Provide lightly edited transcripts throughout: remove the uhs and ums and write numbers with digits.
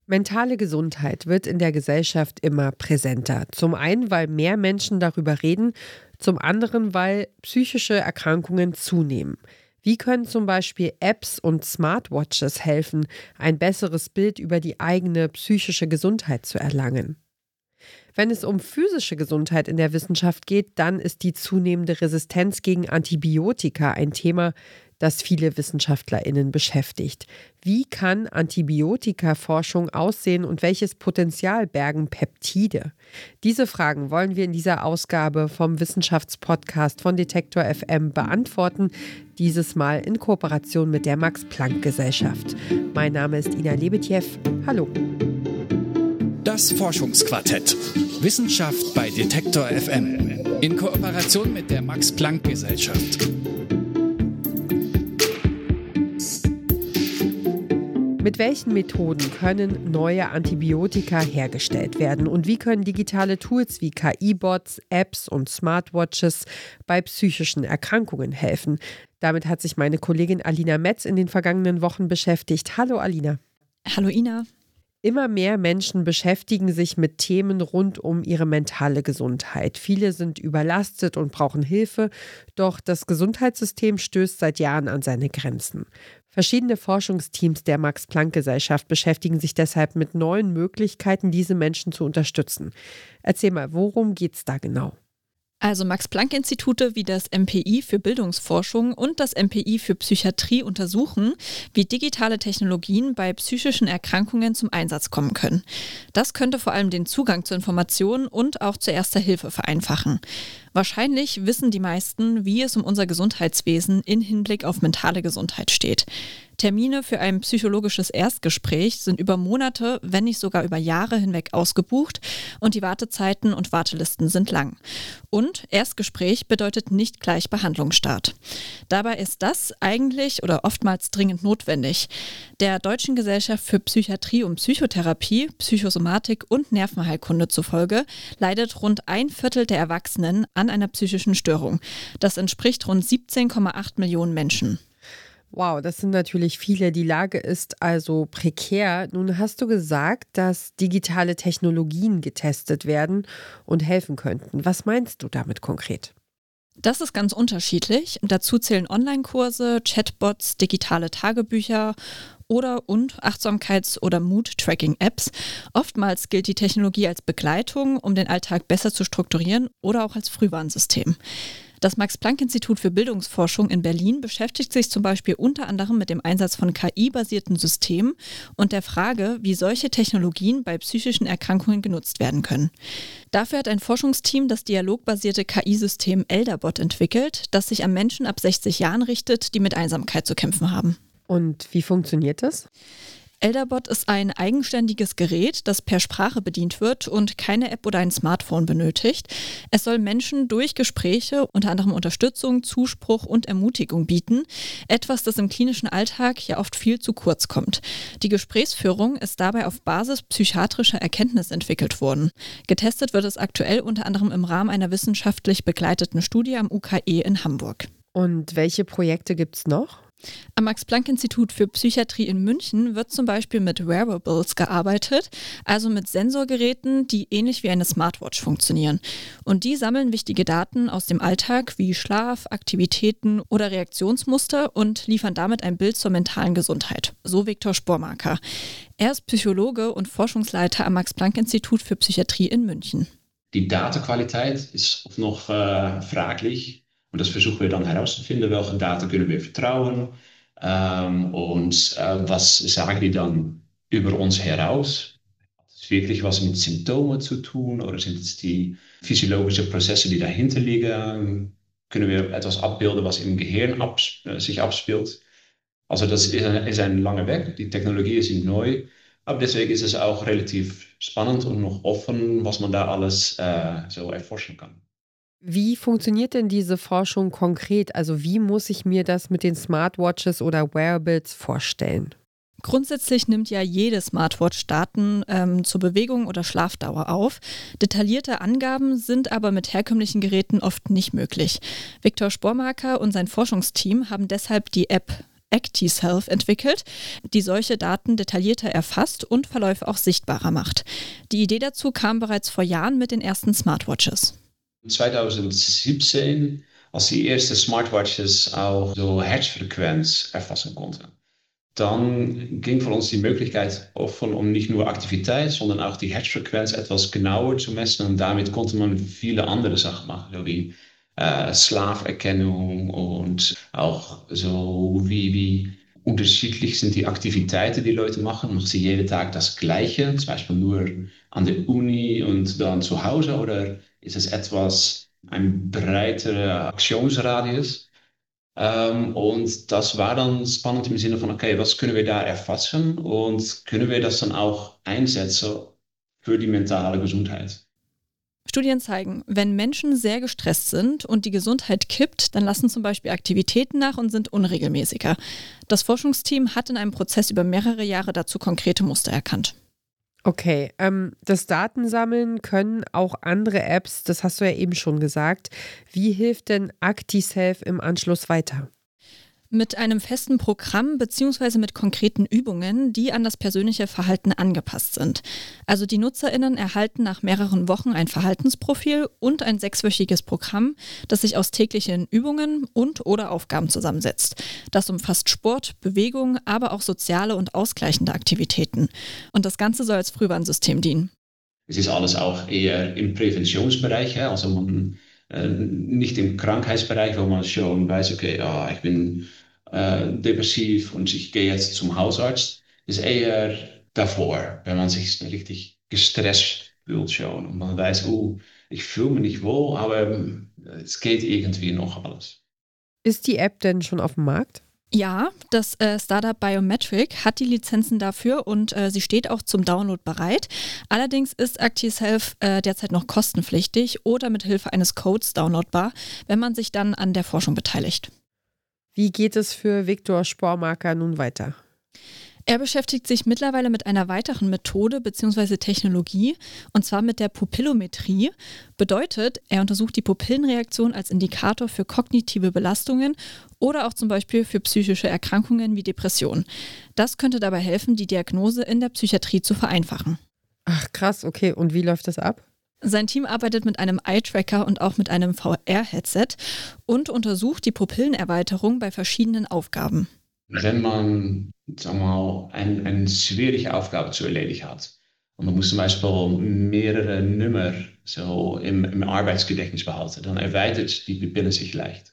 Mentale Gesundheit wird in der Gesellschaft immer präsenter. Zum einen, weil mehr Menschen darüber reden, zum anderen, weil psychische Erkrankungen zunehmen. Wie können zum Beispiel Apps und Smartwatches helfen, ein besseres Bild über die eigene psychische Gesundheit zu erlangen? Wenn es um physische Gesundheit in der Wissenschaft geht, dann ist die zunehmende Resistenz gegen Antibiotika ein Thema, das viele WissenschaftlerInnen beschäftigt. Wie kann Antibiotikaforschung aussehen und welches Potenzial bergen Peptide? Diese Fragen wollen wir in dieser Ausgabe vom Wissenschaftspodcast von Detektor FM beantworten. Dieses Mal in Kooperation mit der Max-Planck-Gesellschaft. Mein Name ist Ina Lebetjew. Hallo. Das Forschungsquartett. Wissenschaft bei Detektor FM. In Kooperation mit der Max-Planck-Gesellschaft. Mit welchen Methoden können neue Antibiotika hergestellt werden und wie können digitale Tools wie KI-Bots, Apps und Smartwatches bei psychischen Erkrankungen helfen? Damit hat sich meine Kollegin Alina Metz in den vergangenen Wochen beschäftigt. Hallo Alina. Hallo Ina. Immer mehr Menschen beschäftigen sich mit Themen rund um ihre mentale Gesundheit. Viele sind überlastet und brauchen Hilfe, doch das Gesundheitssystem stößt seit Jahren an seine Grenzen. Verschiedene Forschungsteams der Max-Planck-Gesellschaft beschäftigen sich deshalb mit neuen Möglichkeiten, diese Menschen zu unterstützen. Erzähl mal, worum geht's da genau? Also Max-Planck-Institute wie das MPI für Bildungsforschung und das MPI für Psychiatrie untersuchen, wie digitale Technologien bei psychischen Erkrankungen zum Einsatz kommen können. Das könnte vor allem den Zugang zu Informationen und auch zu Erster Hilfe vereinfachen. Wahrscheinlich wissen die meisten, wie es um unser Gesundheitswesen in Hinblick auf mentale Gesundheit steht. Termine für ein psychologisches Erstgespräch sind über Monate, wenn nicht sogar über Jahre hinweg ausgebucht und die Wartezeiten und Wartelisten sind lang. Und Erstgespräch bedeutet nicht gleich Behandlungsstart. Dabei ist das eigentlich oder oftmals dringend notwendig. Der Deutschen Gesellschaft für Psychiatrie und Psychotherapie, Psychosomatik und Nervenheilkunde zufolge leidet rund 1/4 der Erwachsenen an einer psychischen Störung. Das entspricht rund 17,8 Millionen Menschen. Wow, das sind natürlich viele. Die Lage ist also prekär. Nun hast du gesagt, dass digitale Technologien getestet werden und helfen könnten. Was meinst du damit konkret? Das ist ganz unterschiedlich. Dazu zählen Online-Kurse, Chatbots, digitale Tagebücher und Achtsamkeits- oder Mood-Tracking-Apps. Oftmals gilt die Technologie als Begleitung, um den Alltag besser zu strukturieren oder auch als Frühwarnsystem. Das Max-Planck-Institut für Bildungsforschung in Berlin beschäftigt sich zum Beispiel unter anderem mit dem Einsatz von KI-basierten Systemen und der Frage, wie solche Technologien bei psychischen Erkrankungen genutzt werden können. Dafür hat ein Forschungsteam das dialogbasierte KI-System ElderBot entwickelt, das sich an Menschen ab 60 Jahren richtet, die mit Einsamkeit zu kämpfen haben. Und wie funktioniert das? ElderBot ist ein eigenständiges Gerät, das per Sprache bedient wird und keine App oder ein Smartphone benötigt. Es soll Menschen durch Gespräche unter anderem Unterstützung, Zuspruch und Ermutigung bieten. Etwas, das im klinischen Alltag ja oft viel zu kurz kommt. Die Gesprächsführung ist dabei auf Basis psychiatrischer Erkenntnis entwickelt worden. Getestet wird es aktuell unter anderem im Rahmen einer wissenschaftlich begleiteten Studie am UKE in Hamburg. Und welche Projekte gibt es noch? Am Max-Planck-Institut für Psychiatrie in München wird zum Beispiel mit Wearables gearbeitet, also mit Sensorgeräten, die ähnlich wie eine Smartwatch funktionieren. Und die sammeln wichtige Daten aus dem Alltag wie Schlaf, Aktivitäten oder Reaktionsmuster und liefern damit ein Bild zur mentalen Gesundheit. So Viktor Spormaker. Er ist Psychologe und Forschungsleiter am Max-Planck-Institut für Psychiatrie in München. Die Datenqualität ist oft noch fraglich. Und das versuchen wir dann herauszufinden, welche Daten können wir vertrauen was sagen die dann über uns heraus? Hat es wirklich was mit Symptomen zu tun oder sind es die physiologischen Prozesse, die dahinter liegen? Können wir etwas abbilden, was im Gehirn sich abspielt? Also das ist ein langer Weg, die Technologie ist neu, aber deswegen ist es auch relativ spannend und noch offen, was man da alles so erforschen kann. Wie funktioniert denn diese Forschung konkret? Also wie muss ich mir das mit den Smartwatches oder Wearables vorstellen? Grundsätzlich nimmt ja jede Smartwatch Daten zur Bewegung oder Schlafdauer auf. Detaillierte Angaben sind aber mit herkömmlichen Geräten oft nicht möglich. Viktor Spormaker und sein Forschungsteam haben deshalb die App ActiSelf entwickelt, die solche Daten detaillierter erfasst und Verläufe auch sichtbarer macht. Die Idee dazu kam bereits vor Jahren mit den ersten Smartwatches. 2017, als die ersten Smartwatches auch so Herzfrequenz erfassen konnten, dann ging für uns die Möglichkeit offen, um nicht nur Aktivität, sondern auch die Herzfrequenz etwas genauer zu messen. Und damit konnte man viele andere Sachen machen, so wie Schlaferkennung und auch so wie unterschiedlich sind die Aktivitäten, die Leute machen. Machen sie jeden Tag das Gleiche, zum Beispiel nur an der Uni und dann zu Hause, oder ist es etwas, ein breiterer Aktionsradius? Und das war dann spannend im Sinne von, okay, was können wir da erfassen und können wir das dann auch einsetzen für die mentale Gesundheit? Studien zeigen, wenn Menschen sehr gestresst sind und die Gesundheit kippt, dann lassen zum Beispiel Aktivitäten nach und sind unregelmäßiger. Das Forschungsteam hat in einem Prozess über mehrere Jahre dazu konkrete Muster erkannt. Okay, das Datensammeln können auch andere Apps, das hast du ja eben schon gesagt. Wie hilft denn ActiSelf im Anschluss weiter? Mit einem festen Programm bzw. mit konkreten Übungen, die an das persönliche Verhalten angepasst sind. Also die NutzerInnen erhalten nach mehreren Wochen ein Verhaltensprofil und ein 6-wöchiges Programm, das sich aus täglichen Übungen und/oder Aufgaben zusammensetzt. Das umfasst Sport, Bewegung, aber auch soziale und ausgleichende Aktivitäten. Und das Ganze soll als Frühwarnsystem dienen. Es ist alles auch eher im Präventionsbereich, also man nicht im Krankheitsbereich, wo man schon weiß, okay, ich bin depressiv und ich gehe jetzt zum Hausarzt, ist eher davor, wenn man sich richtig gestresst fühlt schon und man weiß, ich fühle mich nicht wohl, aber es geht irgendwie noch alles. Ist die App denn schon auf dem Markt? Ja, das Startup Biometric hat die Lizenzen dafür und sie steht auch zum Download bereit. Allerdings ist ActiSelf derzeit noch kostenpflichtig oder mit Hilfe eines Codes downloadbar, wenn man sich dann an der Forschung beteiligt. Wie geht es für Viktor Spormaker nun weiter? Er beschäftigt sich mittlerweile mit einer weiteren Methode bzw. Technologie, und zwar mit der Pupillometrie. Bedeutet, er untersucht die Pupillenreaktion als Indikator für kognitive Belastungen oder auch zum Beispiel für psychische Erkrankungen wie Depressionen. Das könnte dabei helfen, die Diagnose in der Psychiatrie zu vereinfachen. Ach krass, okay. Und wie läuft das ab? Sein Team arbeitet mit einem Eye-Tracker und auch mit einem VR-Headset und untersucht die Pupillenerweiterung bei verschiedenen Aufgaben. Wenn man, sagen wir mal, eine schwierige Aufgabe zu erledigen hat und man muss zum Beispiel mehrere Nummer so im Arbeitsgedächtnis behalten, dann erweitert die Pupille sich leicht.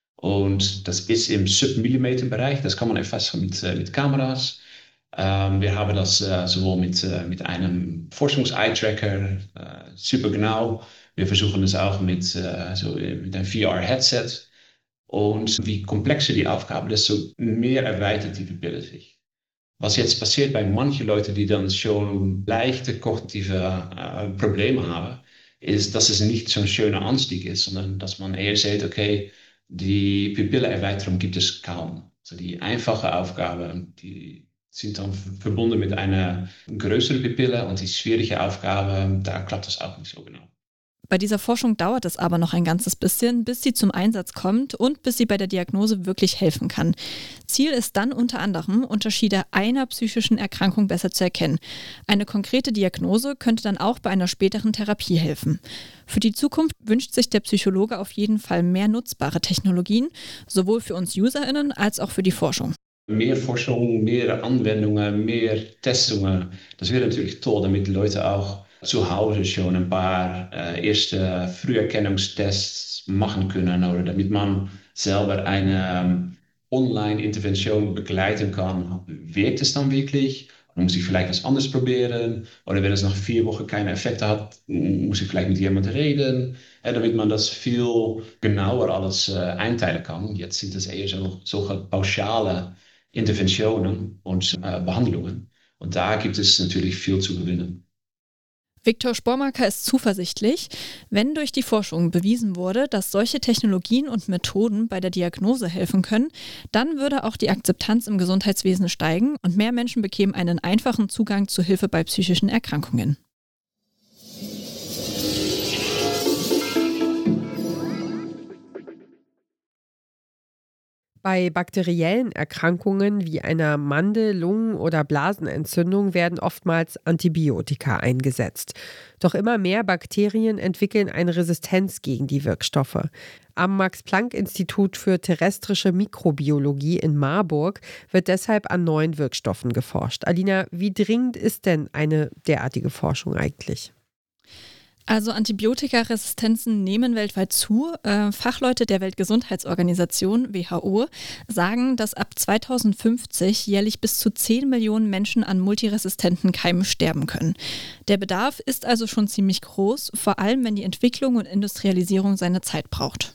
Und das ist im Submillimeterbereich, das kann man erfassen mit Kameras. Wir haben das sowohl mit einem Forschungs-Eye-Tracker, super genau. Wir versuchen es auch mit einem VR-Headset. Und wie komplexer die Aufgabe, desto mehr erweitert die Pupille sich. Was jetzt passiert bei manchen Leuten, die dann schon leichte kognitive Probleme haben, ist, dass es nicht so ein schöner Anstieg ist, sondern dass man eher sieht, okay, die Pupillenerweiterung gibt es kaum. Also die einfache Aufgabe, die sind dann verbunden mit einer größeren Pupille und die schwierige Aufgabe, da klappt das auch nicht so genau. Bei dieser Forschung dauert es aber noch ein ganzes bisschen, bis sie zum Einsatz kommt und bis sie bei der Diagnose wirklich helfen kann. Ziel ist dann unter anderem, Unterschiede einer psychischen Erkrankung besser zu erkennen. Eine konkrete Diagnose könnte dann auch bei einer späteren Therapie helfen. Für die Zukunft wünscht sich der Psychologe auf jeden Fall mehr nutzbare Technologien, sowohl für uns UserInnen als auch für die Forschung. Mehr Forschung, mehr Anwendungen, mehr Testungen, das wäre natürlich toll, damit die Leute auch zu Hause schon ein paar erste Früherkennungstests machen können oder damit man selber eine Online-Intervention begleiten kann. Wirkt es dann wirklich? Dann muss ich vielleicht was anderes probieren. Oder wenn es nach 4 Wochen keine Effekte hat, muss ich vielleicht mit jemandem reden, damit man das viel genauer alles einteilen kann. Jetzt sind es eher solche pauschale Interventionen und Behandlungen. Und da gibt es natürlich viel zu gewinnen. Viktor Spormaker ist zuversichtlich, wenn durch die Forschung bewiesen wurde, dass solche Technologien und Methoden bei der Diagnose helfen können, dann würde auch die Akzeptanz im Gesundheitswesen steigen und mehr Menschen bekämen einen einfachen Zugang zu Hilfe bei psychischen Erkrankungen. Bei bakteriellen Erkrankungen wie einer Mandel-, Lungen- oder Blasenentzündung werden oftmals Antibiotika eingesetzt. Doch immer mehr Bakterien entwickeln eine Resistenz gegen die Wirkstoffe. Am Max-Planck-Institut für terrestrische Mikrobiologie in Marburg wird deshalb an neuen Wirkstoffen geforscht. Alina, wie dringend ist denn eine derartige Forschung eigentlich? Also Antibiotikaresistenzen nehmen weltweit zu. Fachleute der Weltgesundheitsorganisation WHO sagen, dass ab 2050 jährlich bis zu 10 Millionen Menschen an multiresistenten Keimen sterben können. Der Bedarf ist also schon ziemlich groß, vor allem wenn die Entwicklung und Industrialisierung seine Zeit braucht.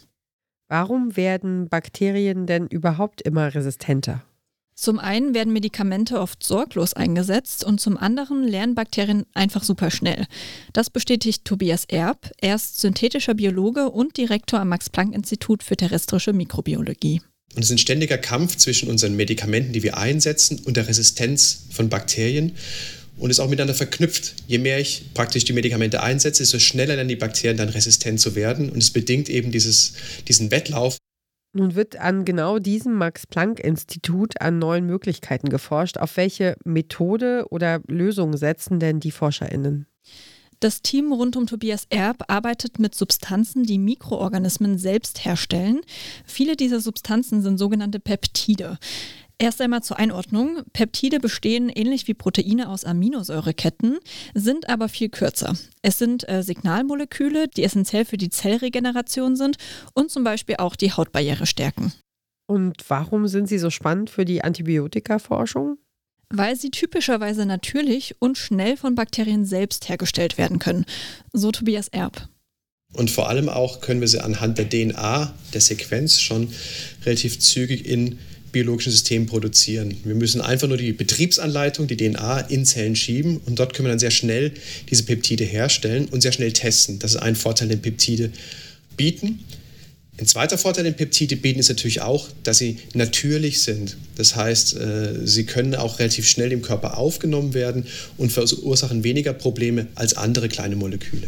Warum werden Bakterien denn überhaupt immer resistenter? Zum einen werden Medikamente oft sorglos eingesetzt und zum anderen lernen Bakterien einfach super schnell. Das bestätigt Tobias Erb. Er ist synthetischer Biologe und Direktor am Max-Planck-Institut für terrestrische Mikrobiologie. Und es ist ein ständiger Kampf zwischen unseren Medikamenten, die wir einsetzen, und der Resistenz von Bakterien. Und ist auch miteinander verknüpft. Je mehr ich praktisch die Medikamente einsetze, desto schneller lernen die Bakterien dann resistent zu werden. Und es bedingt eben diesen Wettlauf. Nun wird an genau diesem Max-Planck-Institut an neuen Möglichkeiten geforscht. Auf welche Methode oder Lösung setzen denn die ForscherInnen? Das Team rund um Tobias Erb arbeitet mit Substanzen, die Mikroorganismen selbst herstellen. Viele dieser Substanzen sind sogenannte Peptide. Erst einmal zur Einordnung. Peptide bestehen ähnlich wie Proteine aus Aminosäureketten, sind aber viel kürzer. Es sind Signalmoleküle, die essentiell für die Zellregeneration sind und zum Beispiel auch die Hautbarriere stärken. Und warum sind sie so spannend für die Antibiotikaforschung? Weil sie typischerweise natürlich und schnell von Bakterien selbst hergestellt werden können. So Tobias Erb. Und vor allem auch können wir sie anhand der DNA, der Sequenz, schon relativ zügig in biologischen Systemen produzieren. Wir müssen einfach nur die Betriebsanleitung, die DNA, in Zellen schieben und dort können wir dann sehr schnell diese Peptide herstellen und sehr schnell testen. Das ist ein Vorteil, den Peptide bieten. Ein zweiter Vorteil, den Peptide bieten, ist natürlich auch, dass sie natürlich sind. Das heißt, sie können auch relativ schnell im Körper aufgenommen werden und verursachen weniger Probleme als andere kleine Moleküle.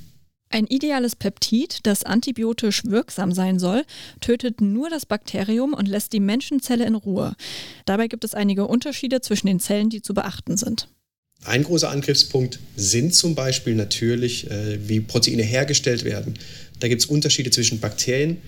Ein ideales Peptid, das antibiotisch wirksam sein soll, tötet nur das Bakterium und lässt die Menschenzelle in Ruhe. Dabei gibt es einige Unterschiede zwischen den Zellen, die zu beachten sind. Ein großer Angriffspunkt sind zum Beispiel natürlich, wie Proteine hergestellt werden. Da gibt es Unterschiede zwischen Bakterien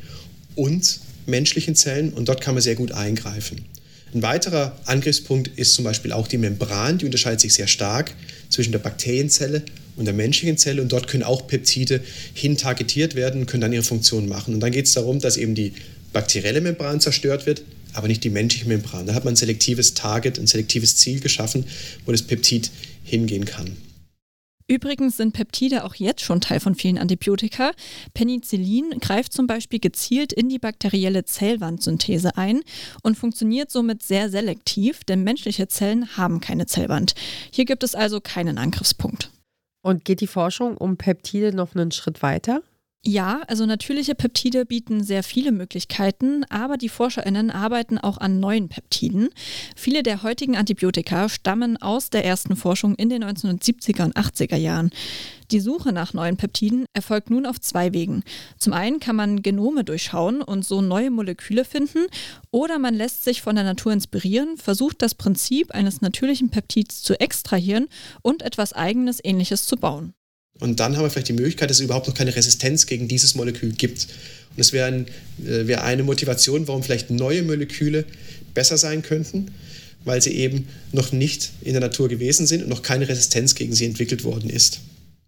und menschlichen Zellen und dort kann man sehr gut eingreifen. Ein weiterer Angriffspunkt ist zum Beispiel auch die Membran, die unterscheidet sich sehr stark zwischen der Bakterienzelle und der menschlichen Zelle und dort können auch Peptide hintargetiert werden und können dann ihre Funktion machen. Und dann geht es darum, dass eben die bakterielle Membran zerstört wird, aber nicht die menschliche Membran. Da hat man ein selektives Target, ein selektives Ziel geschaffen, wo das Peptid hingehen kann. Übrigens sind Peptide auch jetzt schon Teil von vielen Antibiotika. Penicillin greift zum Beispiel gezielt in die bakterielle Zellwandsynthese ein und funktioniert somit sehr selektiv, denn menschliche Zellen haben keine Zellwand. Hier gibt es also keinen Angriffspunkt. Und geht die Forschung um Peptide noch einen Schritt weiter? Ja, also natürliche Peptide bieten sehr viele Möglichkeiten, aber die ForscherInnen arbeiten auch an neuen Peptiden. Viele der heutigen Antibiotika stammen aus der ersten Forschung in den 1970er und 80er Jahren. Die Suche nach neuen Peptiden erfolgt nun auf zwei Wegen. Zum einen kann man Genome durchschauen und so neue Moleküle finden, oder man lässt sich von der Natur inspirieren, versucht das Prinzip eines natürlichen Peptids zu extrahieren und etwas Eigenes Ähnliches zu bauen. Und dann haben wir vielleicht die Möglichkeit, dass es überhaupt noch keine Resistenz gegen dieses Molekül gibt. Und es wäre eine Motivation, warum vielleicht neue Moleküle besser sein könnten, weil sie eben noch nicht in der Natur gewesen sind und noch keine Resistenz gegen sie entwickelt worden ist.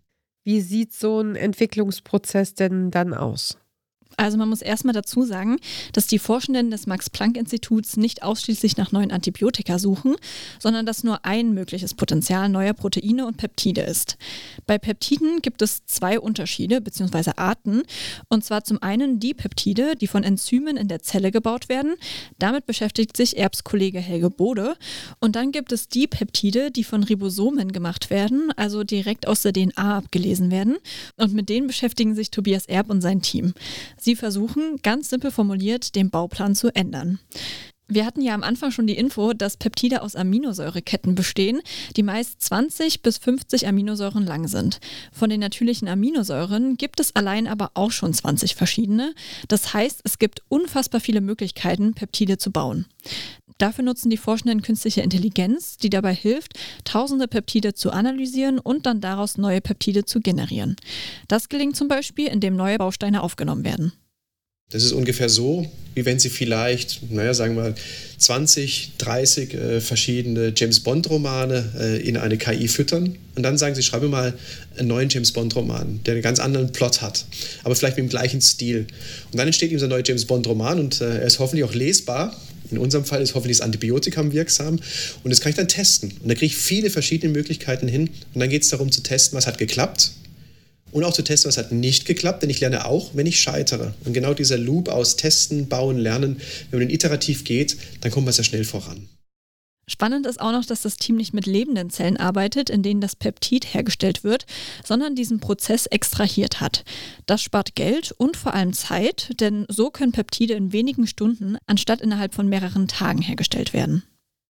Wie sieht so ein Entwicklungsprozess denn dann aus? Also man muss erstmal dazu sagen, dass die Forschenden des Max-Planck-Instituts nicht ausschließlich nach neuen Antibiotika suchen, sondern dass nur ein mögliches Potenzial neuer Proteine und Peptide ist. Bei Peptiden gibt es zwei Unterschiede bzw. Arten, und zwar zum einen die Peptide, die von Enzymen in der Zelle gebaut werden. Damit beschäftigt sich Erbs Kollege Helge Bode. Und dann gibt es die Peptide, die von Ribosomen gemacht werden, also direkt aus der DNA abgelesen werden. Und mit denen beschäftigen sich Tobias Erb und sein Team. Sie versuchen, ganz simpel formuliert, den Bauplan zu ändern. Wir hatten ja am Anfang schon die Info, dass Peptide aus Aminosäureketten bestehen, die meist 20 bis 50 Aminosäuren lang sind. Von den natürlichen Aminosäuren gibt es allein aber auch schon 20 verschiedene. Das heißt, es gibt unfassbar viele Möglichkeiten, Peptide zu bauen. Dafür nutzen die Forschenden künstliche Intelligenz, die dabei hilft, tausende Peptide zu analysieren und dann daraus neue Peptide zu generieren. Das gelingt zum Beispiel, indem neue Bausteine aufgenommen werden. Das ist ungefähr so, wie wenn Sie vielleicht, sagen wir mal, 20, 30 verschiedene James-Bond-Romane in eine KI füttern und dann sagen Sie, schreibe mal einen neuen James-Bond-Roman, der einen ganz anderen Plot hat, aber vielleicht mit dem gleichen Stil. Und dann entsteht ihm so ein neuer James-Bond-Roman und er ist hoffentlich auch lesbar. In unserem Fall ist hoffentlich das Antibiotikum wirksam und das kann ich dann testen. Und da kriege ich viele verschiedene Möglichkeiten hin und dann geht es darum zu testen, was hat geklappt. Und auch zu testen, was hat nicht geklappt, denn ich lerne auch, wenn ich scheitere. Und genau dieser Loop aus Testen, Bauen, Lernen, wenn man den iterativ geht, dann kommt man sehr schnell voran. Spannend ist auch noch, dass das Team nicht mit lebenden Zellen arbeitet, in denen das Peptid hergestellt wird, sondern diesen Prozess extrahiert hat. Das spart Geld und vor allem Zeit, denn so können Peptide in wenigen Stunden anstatt innerhalb von mehreren Tagen hergestellt werden.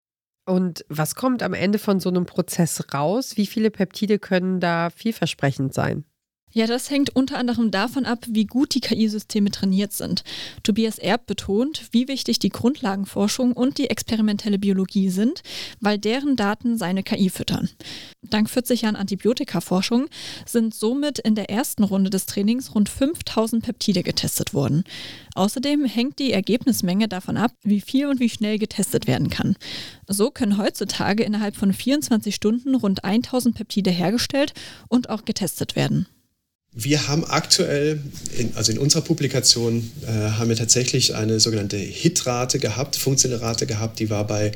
Und was kommt am Ende von so einem Prozess raus? Wie viele Peptide können da vielversprechend sein? Ja, das hängt unter anderem davon ab, wie gut die KI-Systeme trainiert sind. Tobias Erb betont, wie wichtig die Grundlagenforschung und die experimentelle Biologie sind, weil deren Daten seine KI füttern. Dank 40 Jahren Antibiotikaforschung sind somit in der ersten Runde des Trainings rund 5000 Peptide getestet worden. Außerdem hängt die Ergebnismenge davon ab, wie viel und wie schnell getestet werden kann. So können heutzutage innerhalb von 24 Stunden rund 1000 Peptide hergestellt und auch getestet werden. Wir haben aktuell, in unserer Publikation, haben wir tatsächlich eine sogenannte Hitrate gehabt, funktionelle Rate gehabt, die war bei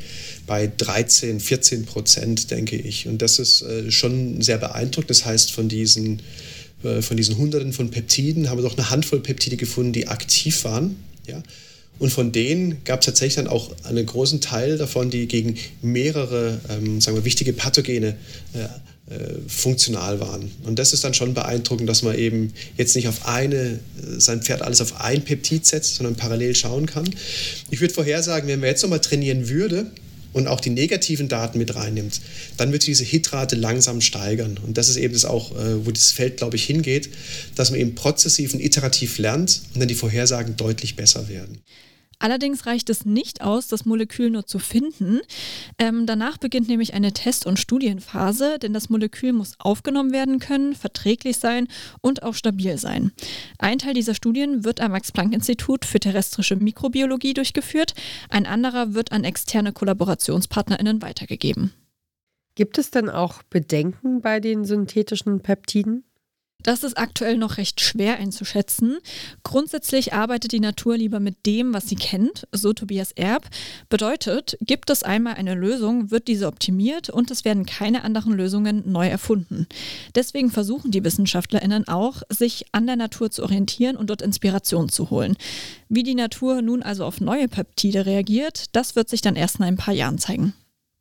13-14%, denke ich. Und das ist schon sehr beeindruckend. Das heißt, von diesen Hunderten von Peptiden haben wir doch eine Handvoll Peptide gefunden, die aktiv waren. Ja? Und von denen gab es tatsächlich dann auch einen großen Teil davon, die gegen mehrere wichtige Pathogene funktional waren. Und das ist dann schon beeindruckend, dass man eben jetzt nicht sein Pferd alles auf ein Peptid setzt, sondern parallel schauen kann. Ich würde vorhersagen, wenn man jetzt nochmal trainieren würde und auch die negativen Daten mit reinnimmt, dann wird diese Hitrate langsam steigern. Und das ist eben das auch, wo das Feld, glaube ich, hingeht, dass man eben prozessiv und iterativ lernt und dann die Vorhersagen deutlich besser werden. Allerdings reicht es nicht aus, das Molekül nur zu finden. Danach beginnt nämlich eine Test- und Studienphase, denn das Molekül muss aufgenommen werden können, verträglich sein und auch stabil sein. Ein Teil dieser Studien wird am Max-Planck-Institut für terrestrische Mikrobiologie durchgeführt, ein anderer wird an externe KollaborationspartnerInnen weitergegeben. Gibt es denn auch Bedenken bei den synthetischen Peptiden? Das ist aktuell noch recht schwer einzuschätzen. Grundsätzlich arbeitet die Natur lieber mit dem, was sie kennt, so Tobias Erb. Bedeutet, gibt es einmal eine Lösung, wird diese optimiert und es werden keine anderen Lösungen neu erfunden. Deswegen versuchen die WissenschaftlerInnen auch, sich an der Natur zu orientieren und dort Inspiration zu holen. Wie die Natur nun also auf neue Peptide reagiert, das wird sich dann erst in ein paar Jahren zeigen.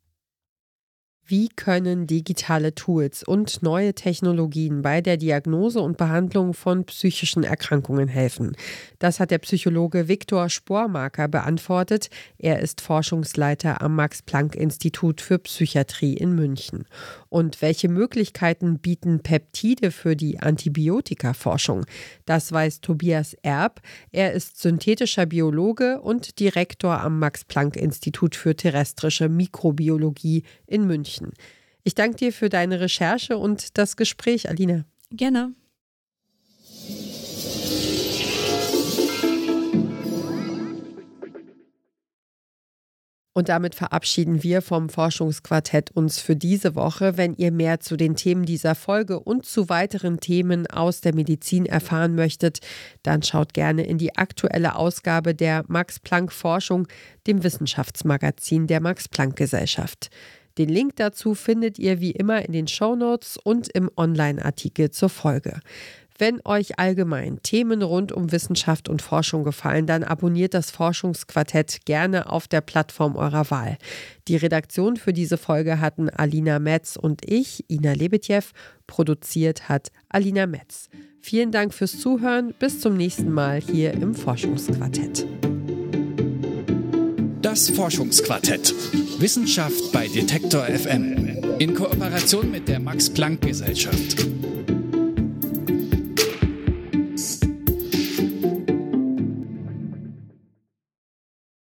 Wie können digitale Tools und neue Technologien bei der Diagnose und Behandlung von psychischen Erkrankungen helfen? Das hat der Psychologe Viktor Spormaker beantwortet. Er ist Forschungsleiter am Max-Planck-Institut für Psychiatrie in München. Und welche Möglichkeiten bieten Peptide für die Antibiotikaforschung? Das weiß Tobias Erb. Er ist synthetischer Biologe und Direktor am Max-Planck-Institut für terrestrische Mikrobiologie in München. Ich danke dir für deine Recherche und das Gespräch, Alina. Gerne. Und damit verabschieden wir vom Forschungsquartett uns für diese Woche. Wenn ihr mehr zu den Themen dieser Folge und zu weiteren Themen aus der Medizin erfahren möchtet, dann schaut gerne in die aktuelle Ausgabe der Max-Planck-Forschung, dem Wissenschaftsmagazin der Max-Planck-Gesellschaft. Den Link dazu findet ihr wie immer in den Shownotes und im Online-Artikel zur Folge. Wenn euch allgemein Themen rund um Wissenschaft und Forschung gefallen, dann abonniert das Forschungsquartett gerne auf der Plattform eurer Wahl. Die Redaktion für diese Folge hatten Alina Metz und ich, Ina Lebetjew. Produziert hat Alina Metz. Vielen Dank fürs Zuhören. Bis zum nächsten Mal hier im Forschungsquartett. Das Forschungsquartett. Wissenschaft bei Detektor FM. In Kooperation mit der Max-Planck-Gesellschaft.